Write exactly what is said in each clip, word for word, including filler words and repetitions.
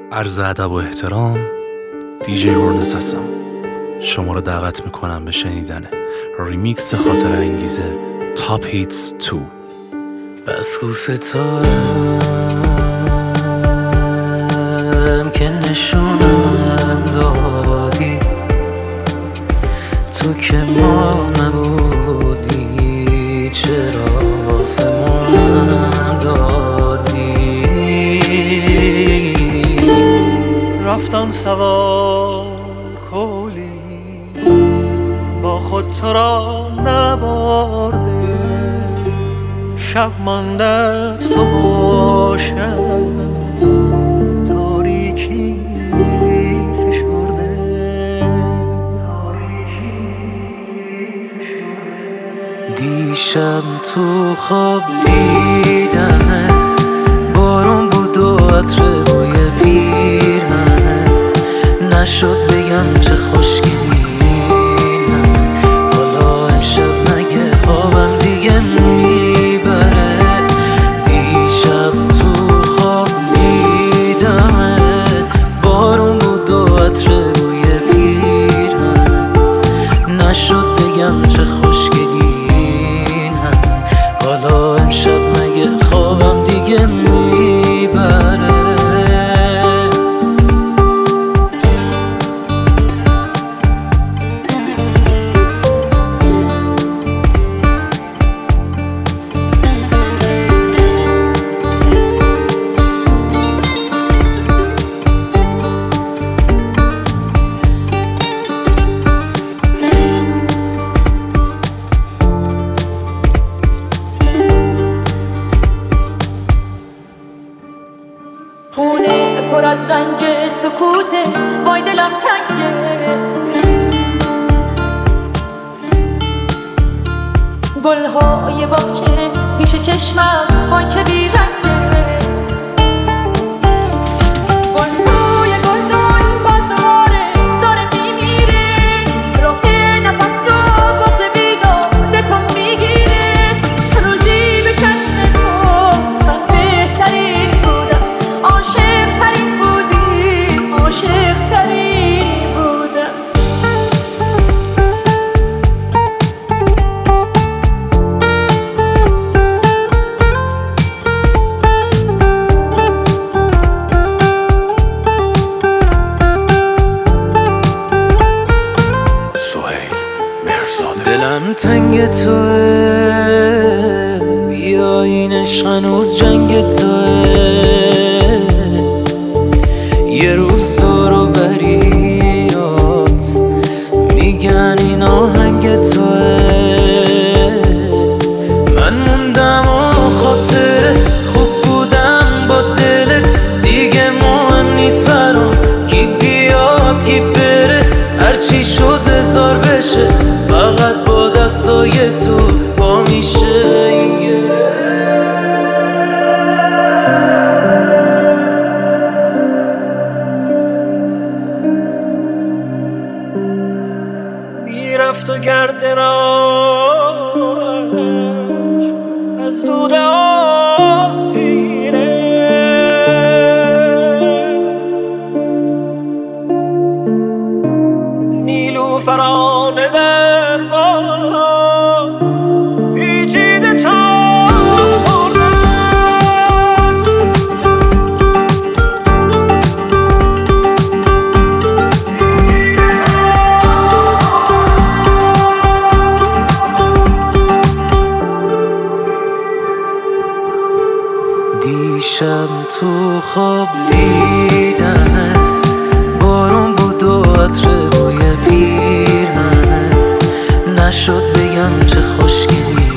عرض ادب و احترام، دیجی هورنت هستم. شما رو دعوت میکنم به شنیدن ریمیکس خاطر انگیزه تاپ هیتس دو. بس کو ستارم که نشونم دادی، تو که ما نبودی چرا آسمونم دادی. رفتن سوار کولی با خود تو را نبرده، شب ماندت تو باشم تاریکی فشرده. دیشب تو خواب دیدمت، بارون بود و عطر بوی پیرهنت، نشد بگم چه خوشگلی حالا امشب مگه خوابم دیگه میبره. دیشب تو خواب دیدمت، بارون بود و عطر بوی پیرهنت، نشد بگم چه خوشگلی حالا امشب مگه خوابم دیگه میبره. خونه پر از رنج سکوته، وای دلم تنگه، گلهای باغچه پیش چشمم وای چه بیرنگه. گل‌های گلدون باز دوباره داره میمیره، راه نفس رو بغض بیداد تو میگیره. روزی به چشم تو من بهترین بودم، عاشق ترین بودی، عاشق ترین بودم. دلم تنگ توه، بیا این عشق هنوز جنگ توه. یه روز تو رو بریات میگن این آهنگ توه. من موندم و خاطر خوب بودم با دلت دیگه مهم نیست برام، کی بیاد کی بره هرچی شد هزار بشه، فقط با دستای تو با میشه این گره. میرفت و گرد راش از دوده آب تیره، نیلوفرانه در باد پیچیده تا بردن. دیشب تو خواب دیدمت، بارون بود و عطر بوی پیرهنت، نشد بگم چه خوشگلی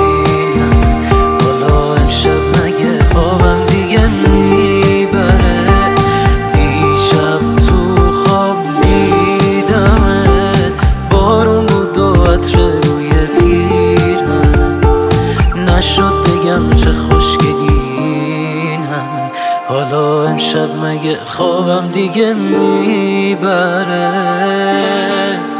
حالا امشب مگه خوابم دیگه میبره. دیشب تو خواب دیدمت، بارون بود و عطر بوی پیرهنت، نشد بگم چه خوشگلی حالا امشب مگه خوابم دیگه میبره.